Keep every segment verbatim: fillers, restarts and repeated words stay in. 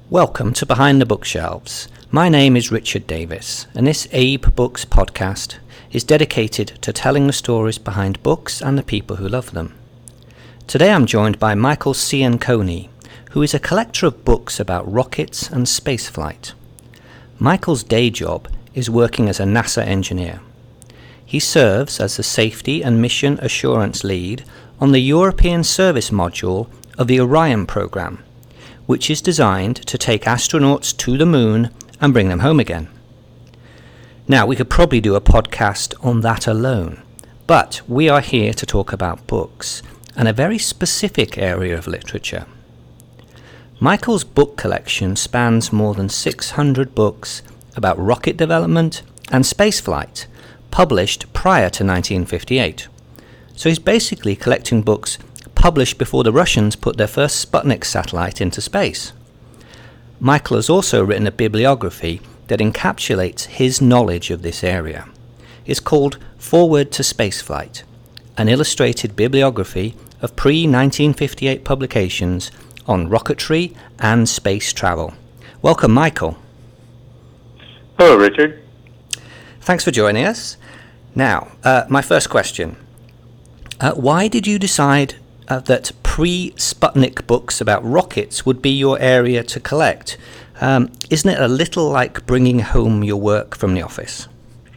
Welcome to Behind the Bookshelves. My name is Richard Davis, and this Abe Books podcast is dedicated to telling the stories behind books and the people who love them. Today I'm joined by Michael Ciancone, who is a collector of books about rockets and spaceflight. Michael's day job is working as a NASA engineer. He serves as the Safety and Mission Assurance Lead on the European Service Module of the Orion program, which is designed to take astronauts to the moon and bring them home again. Now, we could probably do a podcast on that alone, but we are here to talk about books and a very specific area of literature. Michael's book collection spans more than six hundred books about rocket development and spaceflight, published prior to nineteen fifty-eight. So he's basically collecting books published before the Russians put their first Sputnik satellite into space. Michael has also written a bibliography that encapsulates his knowledge of this area. It's called Forward to Spaceflight, an illustrated bibliography of pre-nineteen fifty-eight publications on rocketry and space travel. Welcome, Michael. Hello, Richard. Thanks for joining us. Now, uh, my first question. Uh, why did you decide Uh, that pre-Sputnik books about rockets would be your area to collect? Um, isn't it a little like bringing home your work from the office?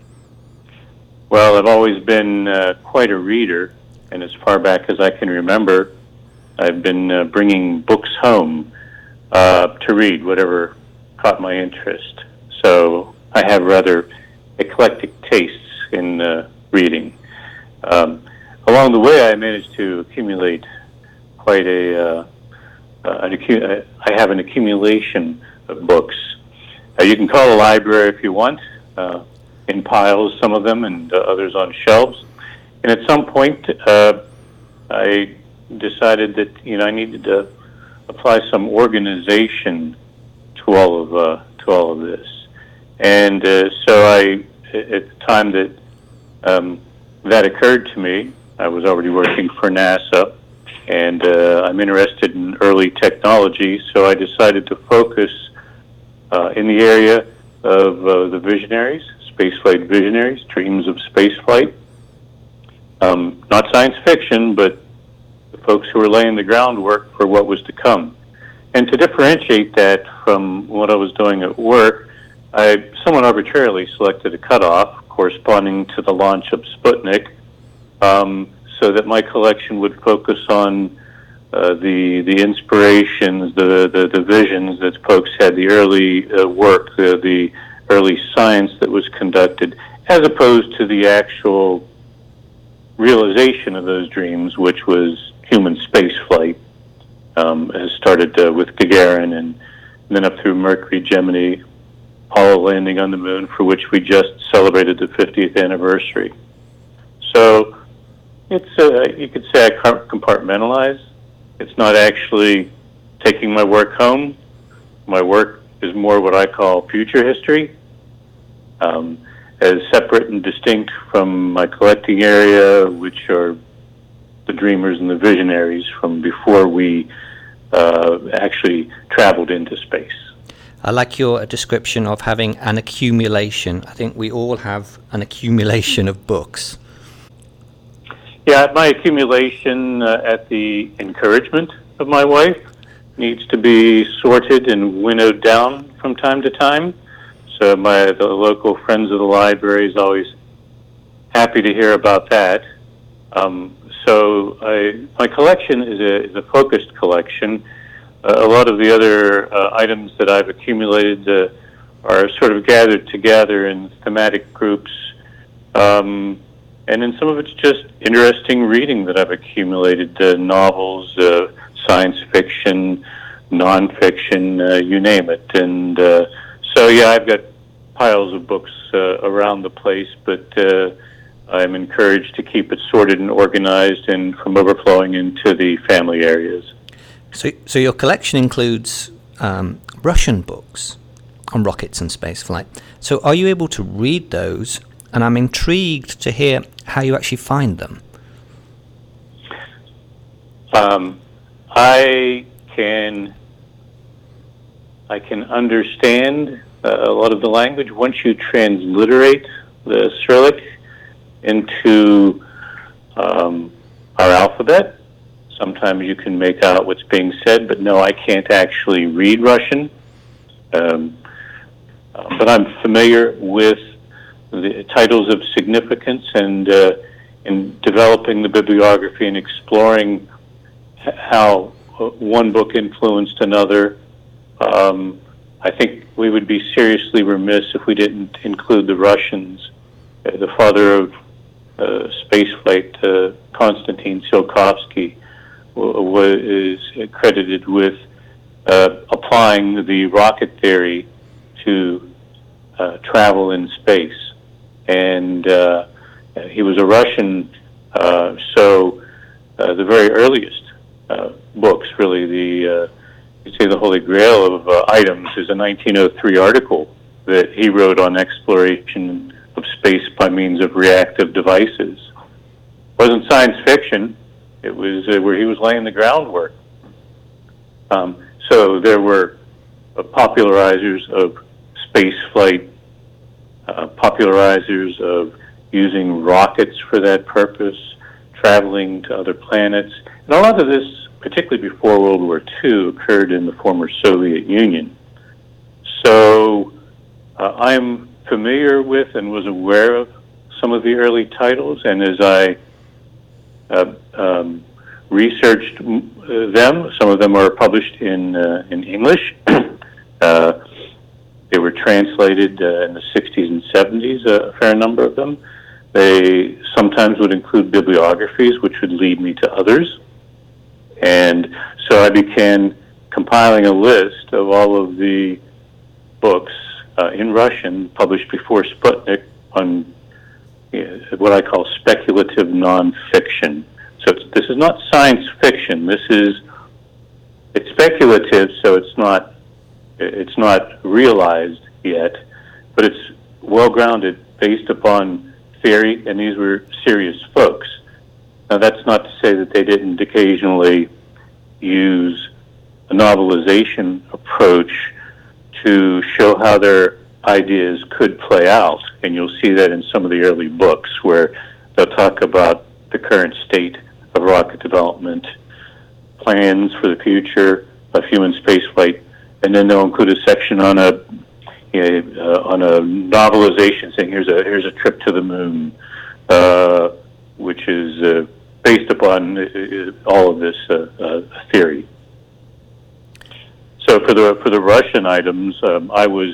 Well, I've always been uh, quite a reader, and as far back as I can remember, I've been uh, bringing books home uh, to read, whatever caught my interest. So I have rather eclectic tastes in uh, reading. Um, Along the way, I managed to accumulate quite a, uh, uh, an acu- I have an accumulation of books. Uh, you can call a library if you want, uh, in piles, some of them, and uh, others on shelves. And at some point, uh, I decided that, you know, I needed to apply some organization to all of, uh, to all of this. And uh, so I, at the time that um, that occurred to me, I was already working for NASA, and uh, I'm interested in early technology, so I decided to focus uh, in the area of uh, the visionaries, spaceflight visionaries, dreams of spaceflight. Um, not science fiction, but the folks who were laying the groundwork for what was to come. And to differentiate that from what I was doing at work, I somewhat arbitrarily selected a cutoff corresponding to the launch of Sputnik, Um, so that my collection would focus on uh, the the inspirations, the, the the visions that folks had, the early uh, work, the, the early science that was conducted, as opposed to the actual realization of those dreams, which was human space flight. Um, has started uh, with Gagarin and then up through Mercury, Gemini, Apollo landing on the moon, for which we just celebrated the fiftieth anniversary. So It's, uh, you could say I compartmentalize. It's not actually taking my work home. My work is more what I call future history, um, as separate and distinct from my collecting area, which are the dreamers and the visionaries from before we uh, actually traveled into space. I like your description of having an accumulation. I think we all have an accumulation of books. Yeah, my accumulation, uh, at the encouragement of my wife, needs to be sorted and winnowed down from time to time. So my the local Friends of the Library is always happy to hear about that. Um, so I, my collection is a, is a focused collection. Uh, a lot of the other uh, items that I've accumulated uh, are sort of gathered together in thematic groups. Um, And then some of it's just interesting reading that I've accumulated, uh, novels, uh, science fiction, nonfiction, uh, you name it. And uh, so, yeah, I've got piles of books uh, around the place, but uh, I'm encouraged to keep it sorted and organized and from overflowing into the family areas. So, so your collection includes um, Russian books on rockets and spaceflight. So are you able to read those? And I'm intrigued to hear how you actually find them. Um, I can I can understand uh, a lot of the language. Once you transliterate the Cyrillic into um, our alphabet, sometimes you can make out what's being said, but no, I can't actually read Russian. Um, uh, but I'm familiar with the titles of significance, and uh, in developing the bibliography and exploring h- how one book influenced another. Um, I think we would be seriously remiss if we didn't include the Russians. Uh, the father of uh, spaceflight, uh, Konstantin Tsiolkovsky, w- was credited with uh, applying the rocket theory to uh, travel in space. And uh, he was a Russian, uh, so uh, the very earliest uh, books, really, the uh, you say the Holy Grail of uh, items, is a nineteen oh three article that he wrote on exploration of space by means of reactive devices. It wasn't science fiction; it was uh, where he was laying the groundwork. Um, so there were uh, popularizers of space flight. Uh, popularizers of using rockets for that purpose, traveling to other planets. And a lot of this, particularly before World War Two, occurred in the former Soviet Union. So uh, I'm familiar with and was aware of some of the early titles, and as I uh, um, researched uh, them, some of them are published in, uh, in English. uh, They were translated uh, in the sixties and seventies, a fair number of them. They sometimes would include bibliographies, which would lead me to others. And so I began compiling a list of all of the books uh, in Russian published before Sputnik on uh, what I call speculative nonfiction. So it's, this is not science fiction. This is, it's speculative, so it's not It's not realized yet, but it's well-grounded, based upon theory, and these were serious folks. Now, that's not to say that they didn't occasionally use a novelization approach to show how their ideas could play out, and you'll see that in some of the early books where they'll talk about the current state of rocket development, plans for the future of human spaceflight, and then they'll include a section on a you know, uh, on a novelization saying here's a here's a trip to the moon, uh, which is uh, based upon uh, all of this uh, uh, theory. So for the for the Russian items, um, I was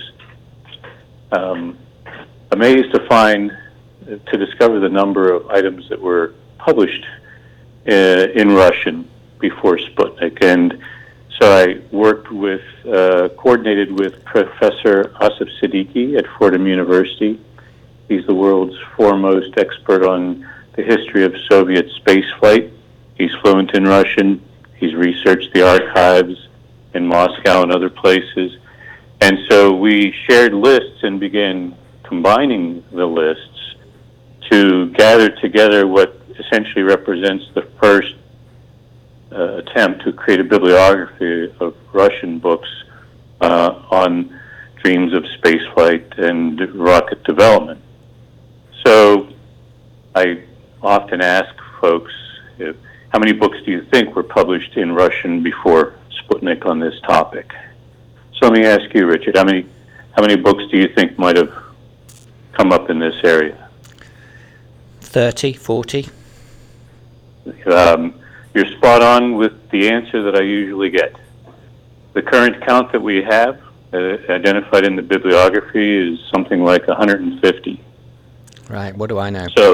um, amazed to find to discover the number of items that were published uh, in Russian before Sputnik. And so I worked with, uh, coordinated with Professor Asif Siddiqui at Fordham University. He's the world's foremost expert on the history of Soviet spaceflight. He's fluent in Russian. He's researched the archives in Moscow and other places. And so we shared lists and began combining the lists to gather together what essentially represents the first Uh, attempt to create a bibliography of Russian books uh, on dreams of spaceflight and rocket development. So I often ask folks, if, how many books do you think were published in Russian before Sputnik on this topic? So let me ask you, Richard, how many how many books do you think might have come up in this area? thirty, forty Um, You're spot on with the answer that I usually get. The current count that we have uh, identified in the bibliography is something like one hundred fifty. Right, what do I know? So,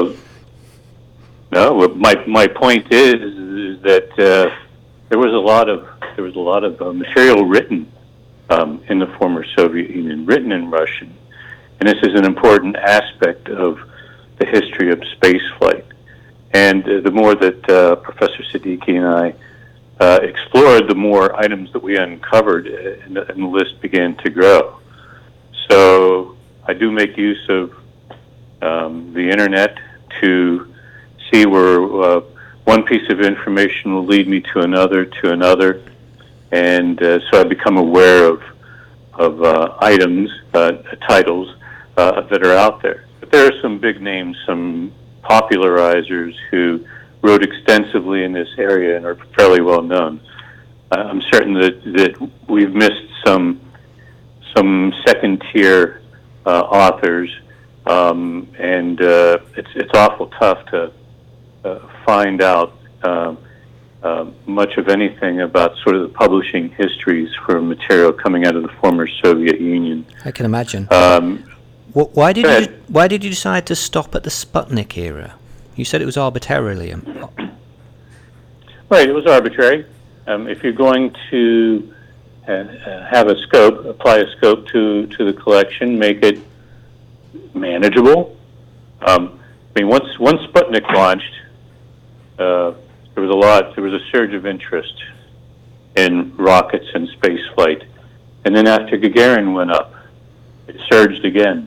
no, my my point is, is that uh, there was a lot of there was a lot of uh, material written um, in the former Soviet Union, written in Russian, and this is an important aspect of the history of spaceflight. And uh, the more that uh, Professor Siddiqui and I uh, explored, the more items that we uncovered, uh, and, the, and the list began to grow. So I do make use of um, the internet to see where uh, one piece of information will lead me to another, to another, and uh, so I become aware of of uh, items, uh, titles uh, that are out there. But there are some big names, some popularizers who wrote extensively in this area and are fairly well known. Uh, I'm certain that, that we've missed some some second tier uh, authors, um, and uh, it's it's awful tough to uh, find out uh, uh, much of anything about sort of the publishing histories for material coming out of the former Soviet Union. I can imagine. Um, Wh- Why did you Why did you decide to stop at the Sputnik era? You said it was arbitrarily. Right, it was arbitrary. Um, if you're going to uh, have a scope, apply a scope to, to the collection, make it manageable. Um, I mean, once once Sputnik launched, uh, there was a lot. There was a surge of interest in rockets and space flight, and then after Gagarin went up, it surged again.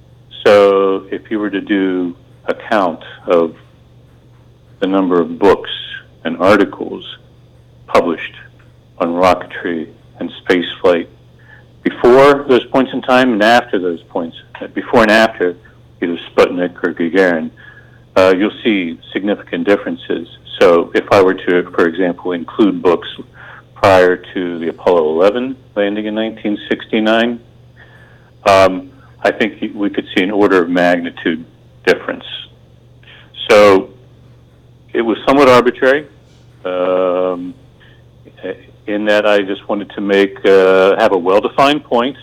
So if you were to do a count of the number of books and articles published on rocketry and space flight before those points in time and after those points, before and after either Sputnik or Gagarin, uh, you'll see significant differences. So if I were to, for example, include books prior to the Apollo eleven landing in nineteen sixty-nine, um, I think we could see an order of magnitude difference. So it was somewhat arbitrary, um, in that I just wanted to make uh, have a well-defined point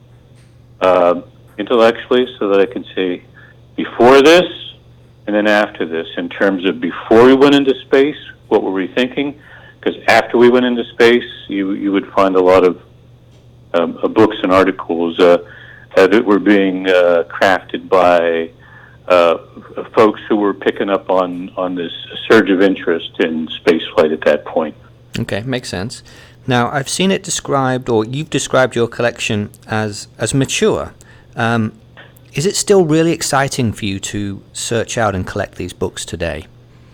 uh, intellectually, so that I can say before this and then after this, in terms of before we went into space, what were we thinking? Because after we went into space, you you would find a lot of um, uh, books and articles uh, that were being uh, crafted by uh, folks who were picking up on, on this surge of interest in spaceflight at that point. Okay, makes sense. Now, I've seen it described, or you've described your collection as as mature. Um, is it still really exciting for you to search out and collect these books today?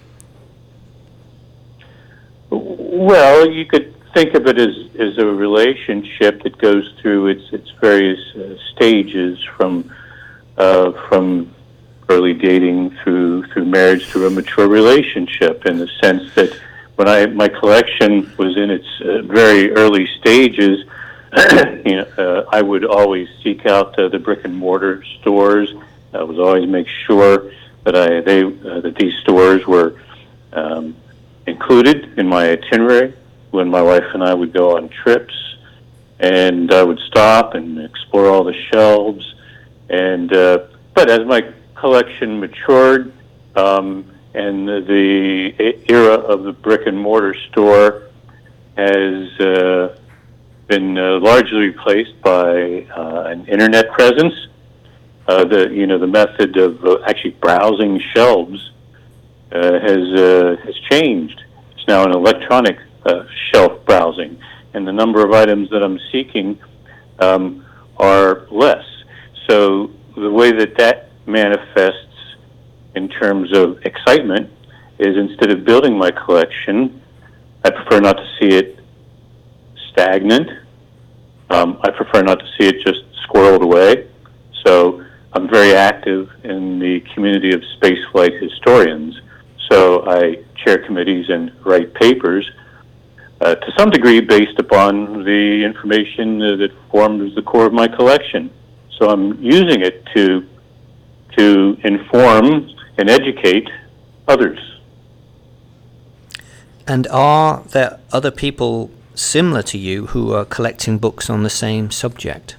Well, you could think of it as, as a relationship that goes through its its various uh, stages, from uh, from early dating through through marriage to a mature relationship. In the sense that when I my collection was in its uh, very early stages, you know, uh, I would always seek out uh, the brick and mortar stores. I would always make sure that I they uh, that these stores were um, included in my itinerary when my wife and I would go on trips, and I would stop and explore all the shelves. And uh, but as my collection matured, um, and the, the era of the brick and mortar store has uh, been uh, largely replaced by uh, an internet presence. Uh, the you know the method of uh, actually browsing shelves uh, has uh, has changed. It's now an electronic uh, shelf browsing, and the number of items that I'm seeking um, are less. So the way that that manifests in terms of excitement is, instead of building my collection, I prefer not to see it stagnant. Um, I prefer not to see it just squirreled away. So I'm very active in the community of spaceflight historians. So I chair committees and write papers, uh, to some degree based upon the information uh, that forms the core of my collection. So I'm using it to to inform and educate others. And are there other people similar to you who are collecting books on the same subject?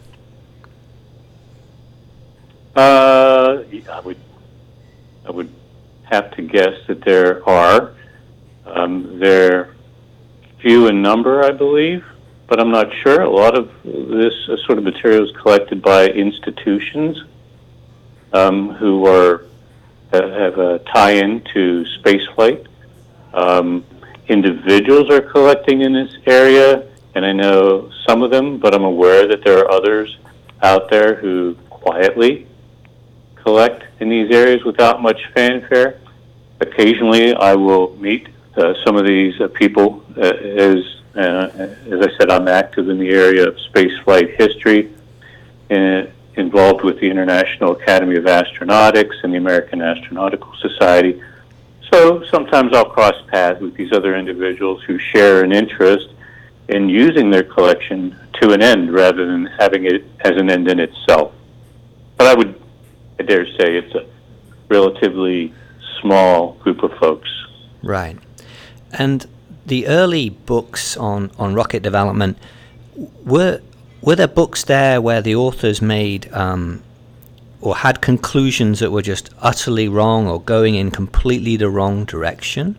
Uh, I would, I would have to guess that there are. Um, they're few in number, I believe, but I'm not sure. A lot of this uh, sort of material is collected by institutions um, who are uh, have a tie-in to spaceflight. Um, individuals are collecting in this area, and I know some of them, but I'm aware that there are others out there who quietly collect in these areas without much fanfare. Occasionally, I will meet uh, some of these uh, people uh, as Uh, as I said, I'm active in the area of space flight history, and involved with the International Academy of Astronautics and the American Astronautical Society. So sometimes I'll cross paths with these other individuals who share an interest in using their collection to an end rather than having it as an end in itself. But I would, I dare say, it's a relatively small group of folks. Right. And the early books on, on rocket development, were were there books there where the authors made um, or had conclusions that were just utterly wrong or going in completely the wrong direction?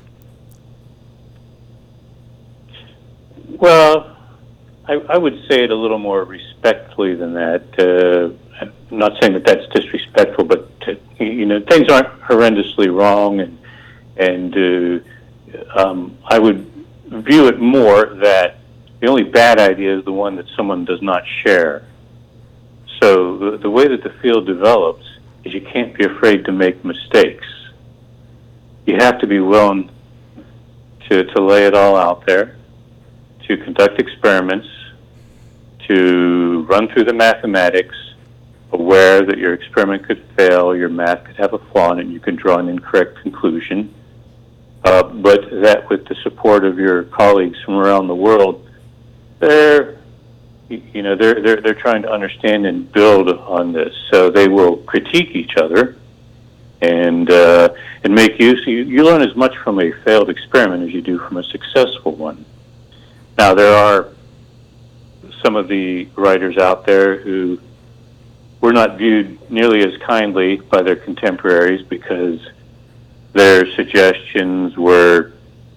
Well, I, I would say it a little more respectfully than that. Uh, I'm not saying that that's disrespectful, but to, you know, things aren't horrendously wrong, and and uh, um, I would view it more that the only bad idea is the one that someone does not share. So the, the way that the field develops is you can't be afraid to make mistakes. You have to be willing to, to lay it all out there, to conduct experiments, to run through the mathematics, aware that your experiment could fail, your math could have a flaw in it, and you can draw an incorrect conclusion. Uh, but that with the support of your colleagues from around the world, they're, you know, they're, they're, they're trying to understand and build on this. So they will critique each other and, uh, and make use. You, you learn as much from a failed experiment as you do from a successful one. Now, there are some of the writers out there who were not viewed nearly as kindly by their contemporaries because their suggestions were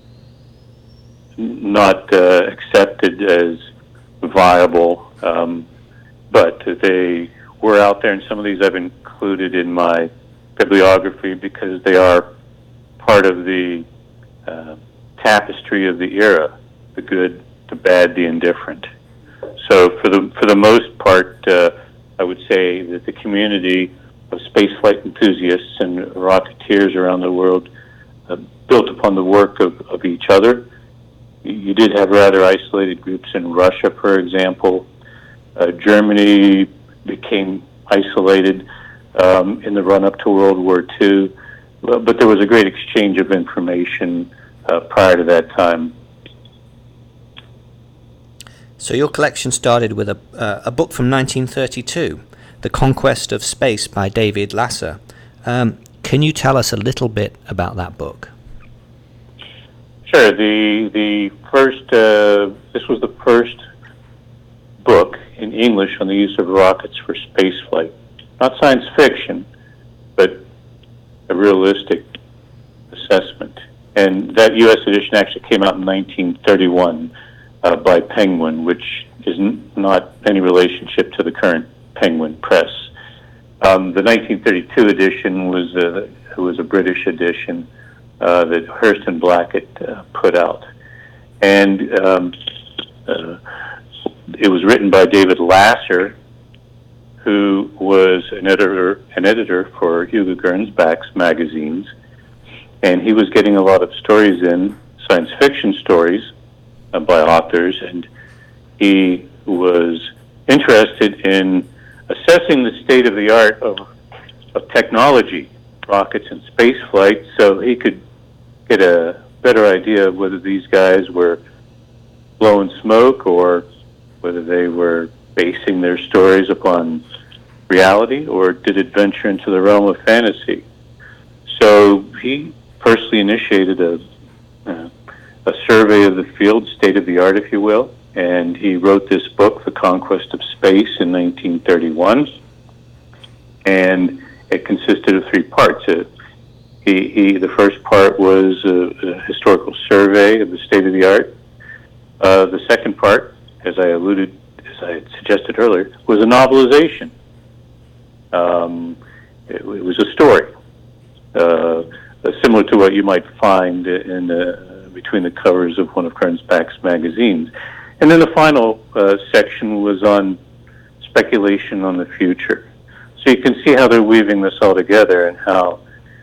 not uh, accepted as viable, um, but they were out there, and some of these I've included in my bibliography because they are part of the uh, tapestry of the era, the good, the bad, the indifferent. So for the for the most part, uh, I would say that the community of spaceflight enthusiasts and rocketeers around the world uh, built upon the work of, of each other. You did have rather isolated groups in Russia, for example. Uh, Germany became isolated um, in the run-up to World War Two, but there was a great exchange of information uh, prior to that time. So your collection started with a, uh, a book from nineteen thirty-two, The Conquest of Space by David Lasser. Um, can you tell us a little bit about that book? Sure. The the first uh, this was the first book in English on the use of rockets for spaceflight. Not science fiction, but a realistic assessment. And that U S edition actually came out in nineteen thirty-one uh, by Penguin, which is n- not any relationship to the current Penguin Press. Um, the nineteen thirty-two edition was a, was a British edition uh, that Hurst and Blackett uh, put out. And um, uh, it was written by David Lasser, who was an editor an editor for Hugo Gernsback's magazines. And he was getting a lot of stories in, science fiction stories uh, by authors, and he was interested in assessing the state of the art of, of technology, rockets and space flight, so he could get a better idea of whether these guys were blowing smoke or whether they were basing their stories upon reality or did it venture into the realm of fantasy. So he personally initiated a, uh, a survey of the field, state of the art, if you will, and he wrote this book, The Conquest of Space, in nineteen thirty-one, and it consisted of three parts. Uh, he, he, the first part was a, a historical survey of the state of the art. Uh, the second part, as I alluded, as I had suggested earlier, was a novelization. Um, it, it was a story, uh, similar to what you might find in uh, between the covers of one of Gernsback's magazines. And then the final uh, section was on speculation on the future. So you can see how they're weaving this all together and how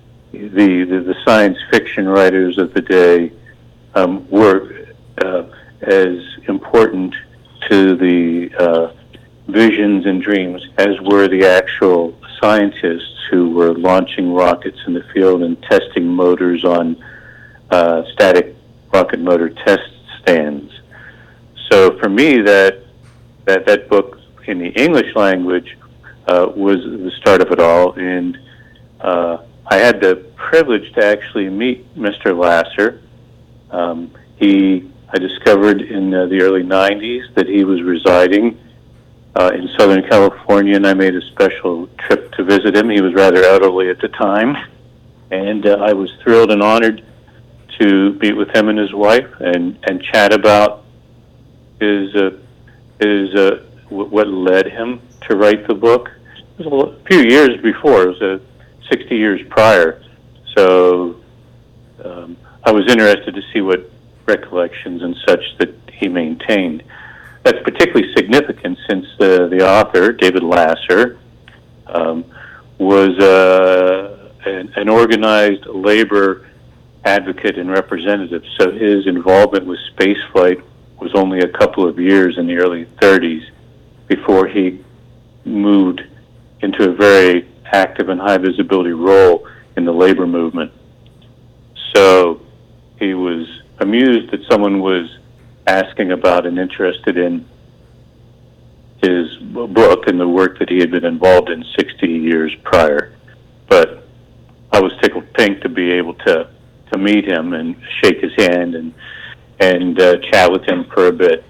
the, the, the science fiction writers of the day um, were uh, as important to the uh, visions and dreams as were the actual scientists who were launching rockets in the field and testing motors on uh, static rocket motor test stands. So for me, that that that book in the English language uh, was the start of it all, and uh, I had the privilege to actually meet Mister Lasser. Um, he, I discovered in uh, the early nineties that he was residing uh, in Southern California, and I made a special trip to visit him. He was rather elderly at the time, and uh, I was thrilled and honored to meet with him and his wife and, and chat about his uh, his uh, w- what led him to write the book. It was a few years before. It was uh, sixty years prior. So um, I was interested to see what recollections and such that he maintained. That's particularly significant since uh, the author, David Lasser, um, was uh, an, an organized labor advocate and representative. So his involvement with spaceflight was only a couple of years in the early thirties before he moved into a very active and high visibility role in the labor movement. So he was amused that someone was asking about and interested in his book and the work that he had been involved in sixty years prior. But I was tickled pink to be able to, to meet him and shake his hand and and uh, chat with him for a bit.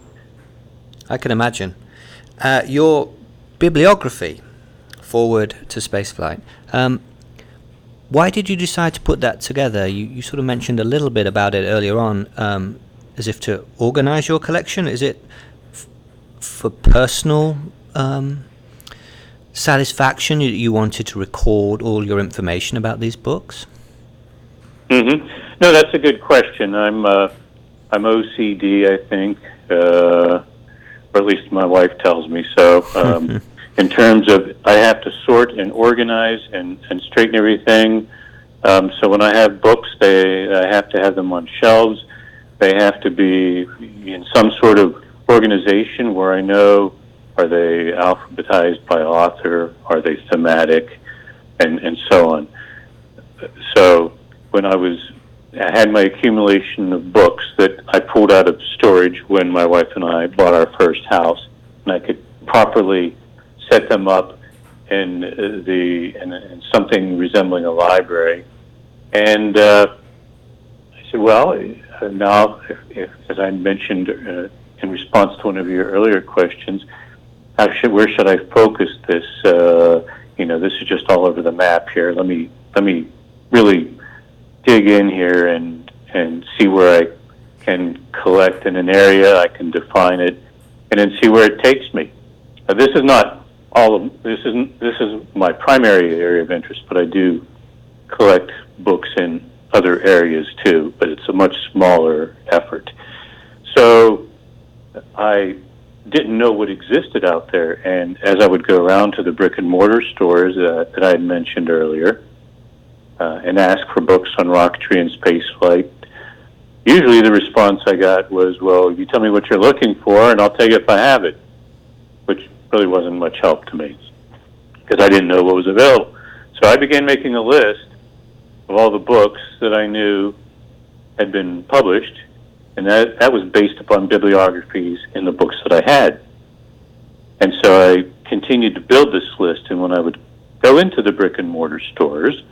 I can imagine. Uh, your bibliography, Forward to Spaceflight, um, why did you decide to put that together? You, you sort of mentioned a little bit about it earlier on, um, as if to organize your collection. Is it f- for personal um, satisfaction? You, you wanted to record all your information about these books? Mm-hmm. No, that's a good question. I'm uh, I'm O C D, I think, uh, or at least my wife tells me so. Um, in terms of, I have to sort and organize and, and straighten everything. Um, so when I have books, they I have to have them on shelves. They have to be in some sort of organization where I know, are they alphabetized by author, are they thematic, and, and so on. So when I was, I had my accumulation of books that I pulled out of storage when my wife and I bought our first house, and I could properly set them up in uh, the in, in something resembling a library. And uh, I said, well, uh, now, if, if, as I mentioned uh, in response to one of your earlier questions, how should, where should I focus this? Uh, you know, this is just all over the map here. Let me let me really dig in here and and see where I can collect in an area. I can define it, and then see where it takes me. Now, this is not all of this isn't this is my primary area of interest, but I do collect books in other areas too. But it's a much smaller effort. So I didn't know what existed out there, and as I would go around to the brick and mortar stores uh, that I had mentioned earlier, uh, and ask for books on rocketry and spaceflight, usually the response I got was, well, you tell me what you're looking for and I'll tell you if I have it, which really wasn't much help to me because I didn't know what was available. So I began making a list of all the books that I knew had been published, and that, that was based upon bibliographies in the books that I had. And so I continued to build this list, and when I would go into the brick and mortar stores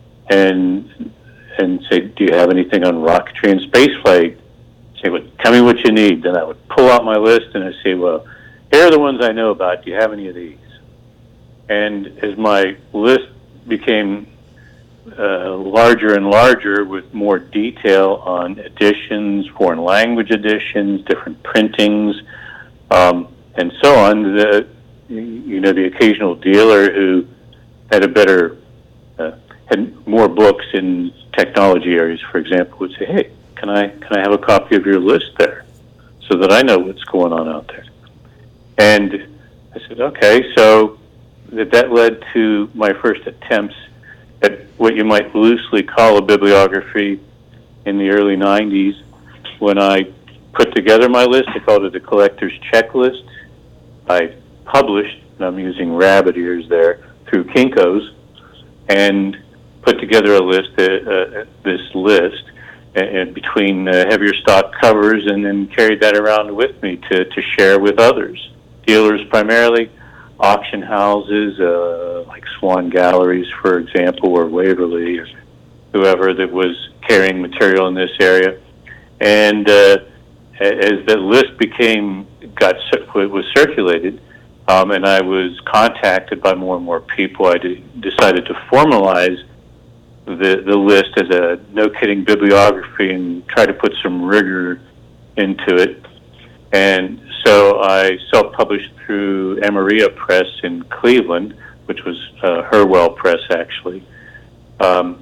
and and say, do you have anything on rocketry and spaceflight? Say, well, tell me what you need. Then I would pull out my list and I'd say, well, here are the ones I know about. Do you have any of these? And as my list became uh, larger and larger with more detail on editions, foreign language editions, different printings, um, and so on, the, you know, the occasional dealer who had a better, uh, had more books in technology areas, for example, would say, hey, can I can I have a copy of your list there so that I know what's going on out there? And I said, okay, so that, that led to my first attempts at what you might loosely call a bibliography in the early nineties when I put together my list. I called it a collector's checklist. I published, and I'm using rabbit ears there, through Kinko's, and put together a list, uh, uh, this list, and between uh, heavier stock covers, and then carried that around with me to, to share with others. Dealers primarily, auction houses, uh, like Swan Galleries, for example, or Waverly, or whoever that was carrying material in this area. And uh, as the list became, got, was circulated, um, and I was contacted by more and more people, I de- decided to formalize the the list as a no-kidding bibliography and try to put some rigor into it. And so I self-published through Amaria Press in Cleveland, which was uh, Hurwell Press, actually. Um,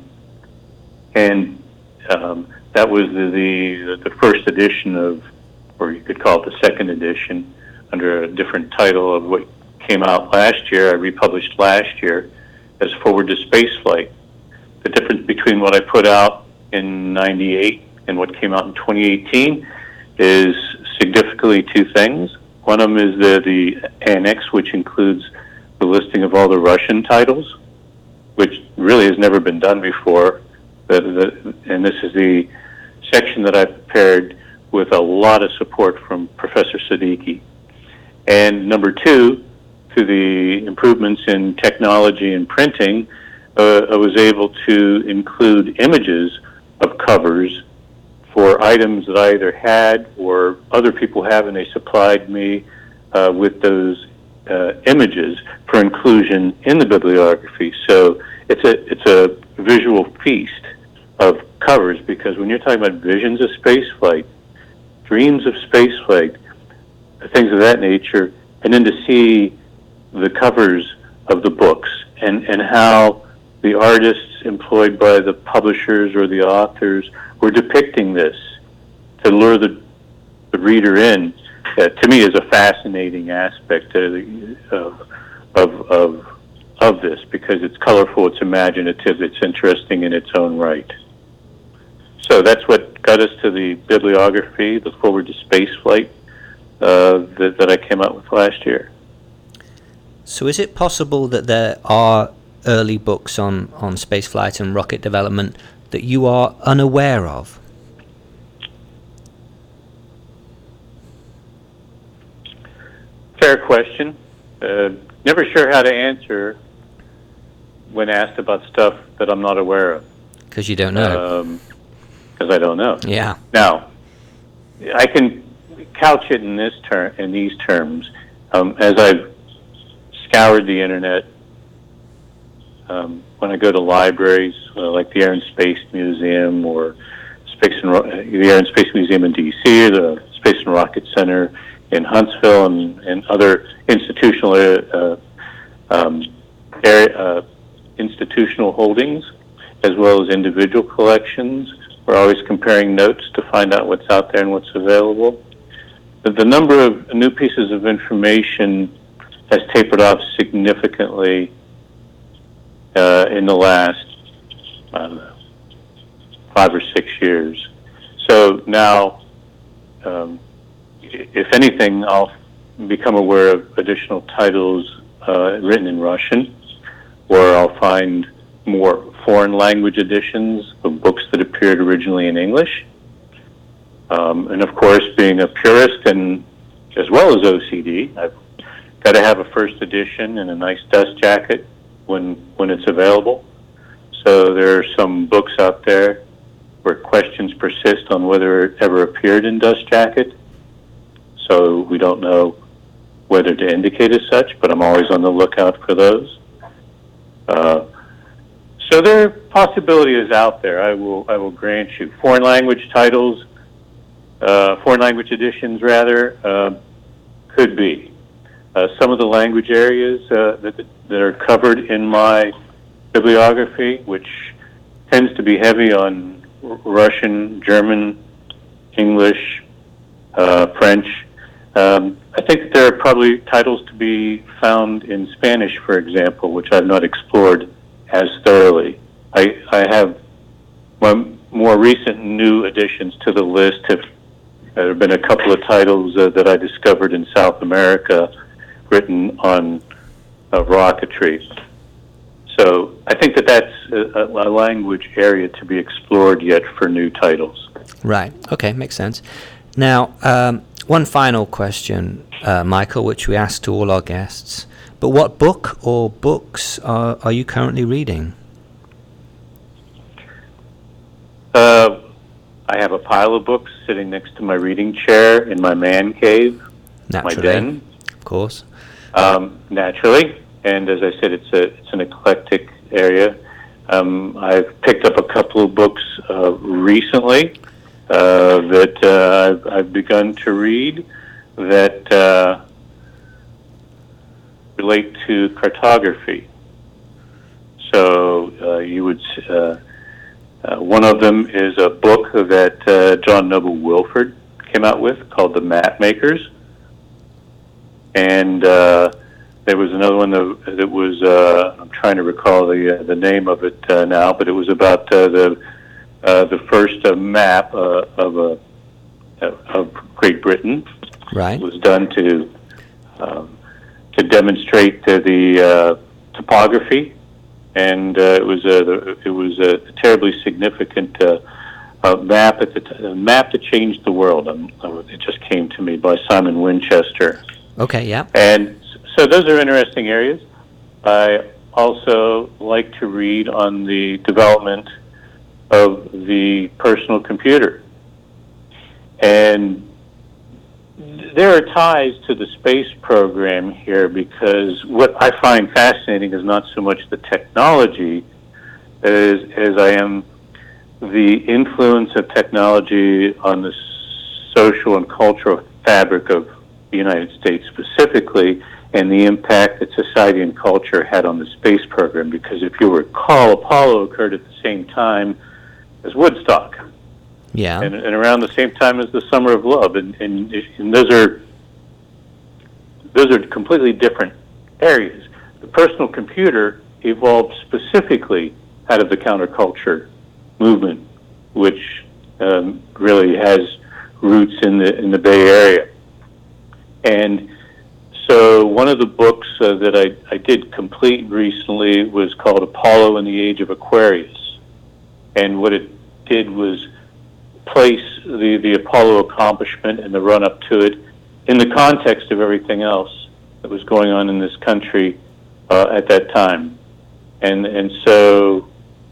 and um, that was the, the the first edition of, or you could call it the second edition, under a different title of what came out last year. I republished last year as Forward to Spaceflight. The difference between what I put out in ninety-eight and what came out in twenty eighteen is significantly two things. One of them is the, the annex, which includes the listing of all the Russian titles, which really has never been done before. The, the, and this is the section that I prepared with a lot of support from Professor Siddiqui. And number two, through the improvements in technology and printing, Uh, I was able to include images of covers for items that I either had or other people have, and they supplied me uh, with those uh, images for inclusion in the bibliography. So it's a it's a visual feast of covers, because when you're talking about visions of spaceflight, dreams of spaceflight, things of that nature, and then to see the covers of the books and, and how the artists employed by the publishers or the authors were depicting this to lure the, the reader in, uh, to me is a fascinating aspect of, of, of, of this, because it's colorful, it's imaginative, it's interesting in its own right. So that's what got us to the bibliography, the Forward to Spaceflight, uh, that, that I came out with last year. So is it possible that there are early books on, on spaceflight and rocket development that you are unaware of? Fair question. Uh, never sure how to answer when asked about stuff that I'm not aware of. Because you don't know. Because um, I don't know. Yeah. Now, I can couch it in this ter- in these terms. Um, as I've scoured the internet, Um, when I go to libraries uh, like the Air and Space Museum or Space and Ro- the Air and Space Museum in D C, or the Space and Rocket Center in Huntsville, and, and other institutional uh, um, area, uh, institutional holdings, as well as individual collections. We're always comparing notes to find out what's out there and what's available. But the number of new pieces of information has tapered off significantly uh, in the last, I don't know, five or six years. So now, um, if anything, I'll become aware of additional titles uh, written in Russian, or I'll find more foreign language editions of books that appeared originally in English. Um, and of course, being a purist and as well as O C D, I've got to have a first edition and a nice dust jacket when when it's available. So there are some books out there where questions persist on whether it ever appeared in dust jacket. So we don't know whether to indicate as such, but I'm always on the lookout for those. Uh, so there possibility is out there. I will I will grant you foreign language titles, uh, foreign language editions rather, uh, could be. Uh, some of the language areas uh, that that are covered in my bibliography, which tends to be heavy on R- Russian, German, English, uh, French. Um, I think that there are probably titles to be found in Spanish, for example, which I've not explored as thoroughly. I, I have my more recent new additions to the list have There have been a couple of titles uh, that I discovered in South America written on uh, rocketry. So I think that that's a, a language area to be explored yet for new titles. Right. Okay, makes sense. Now, um, one final question, uh, Michael, which we ask to all our guests. But what book or books are, are you currently reading? Uh, I have a pile of books sitting next to my reading chair in my man cave, Naturally, my den. Of course. Um, naturally. And as I said, it's a it's an eclectic area. Um, I've picked up a couple of books uh, recently uh, that uh, I've, I've begun to read that uh, relate to cartography. So uh, you would uh, uh, one of them is a book that uh, John Noble Wilford came out with called The Map Makers, and uh, there was another one that, that was, uh, I'm trying to recall the uh, the name of it uh, now, but it was about uh, the uh, the first uh, map uh, of uh, of Great Britain. Right. It was done to um, to demonstrate uh, the uh, topography, and uh, it was a it was a terribly significant uh, uh, map at the t- a map that changed the world. Um, it just came to me by Simon Winchester. Okay. Yeah. And so those are interesting areas. I also like to read on the development of the personal computer. And there are ties to the space program here, because what I find fascinating is not so much the technology as, as I am the influence of technology on the social and cultural fabric of the United States specifically, and the impact that society and culture had on the space program. Because if you recall, Apollo occurred at the same time as Woodstock. Yeah. And, and around the same time as the Summer of Love. And, and, and those are those are completely different areas. The personal computer evolved specifically out of the counterculture movement, which um, really has roots in the in the Bay Area. And so one of the books uh, that I, I did complete recently was called Apollo and the Age of Aquarius. And what it did was place the, the Apollo accomplishment and the run-up to it in the context of everything else that was going on in this country uh, at that time. And and so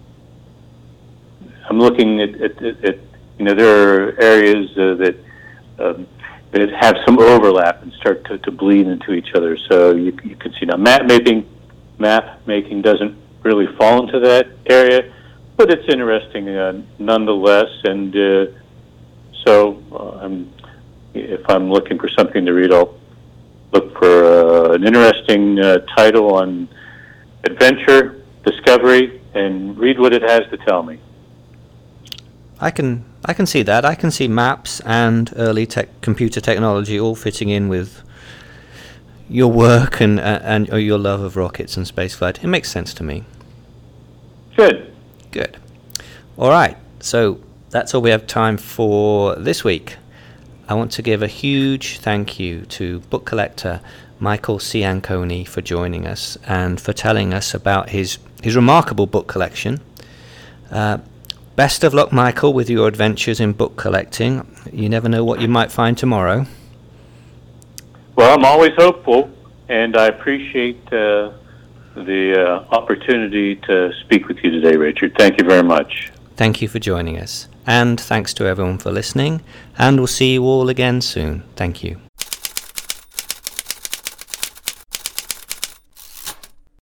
I'm looking at, at, at, at you know, there are areas uh, that um, that have some overlap and start to, to bleed into each other. So you, you can see now map making, map making doesn't really fall into that area, but it's interesting uh, nonetheless. And uh, so uh, I'm, if I'm looking for something to read, I'll look for uh, an interesting uh, title on adventure, discovery, and read what it has to tell me. I can I can see that. I can see maps and early tech, computer technology all fitting in with your work and uh, and or your love of rockets and spaceflight. It makes sense to me. Good. Good. All right. So that's all we have time for this week. I want to give a huge thank you to book collector Michael C. Anconi for joining us and for telling us about his, his remarkable book collection. Uh, best of luck, Michael, with your adventures in book collecting. You never know what you might find tomorrow. Well, I'm always hopeful, and I appreciate uh, the uh, opportunity to speak with you today, Richard. Thank you very much. Thank you for joining us. And thanks to everyone for listening, and we'll see you all again soon. Thank you.